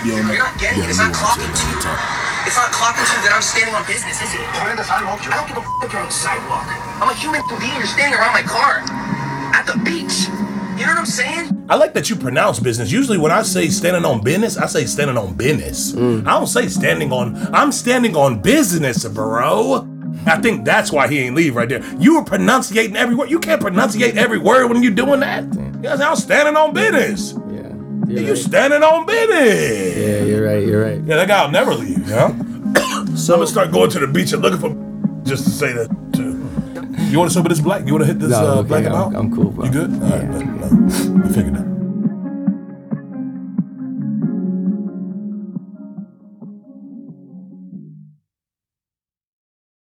You're not getting it. It's not clocking to. It's not clocking to that I'm standing on business, is it? I'm in the sidewalk. I don't give a f if you're on the sidewalk. I'm a human being. You're standing around my car at the beach. You know what I'm saying? I like that you pronounce business. Usually when I say standing on business, I say standing on business. I don't say I'm standing on business, bro. I think that's why he ain't leave right there. You were pronunciating every word. You can't pronunciate every word when you're doing that. You know, I'm standing on business. You're You right. standing on business. Yeah, you're right. Yeah, that guy will never leave, you know? So I'm gonna start going to the beach and looking for just to say that too. You want to sober this black? You want to hit this black amount? I'm cool, bro. You good? All right, I figured that.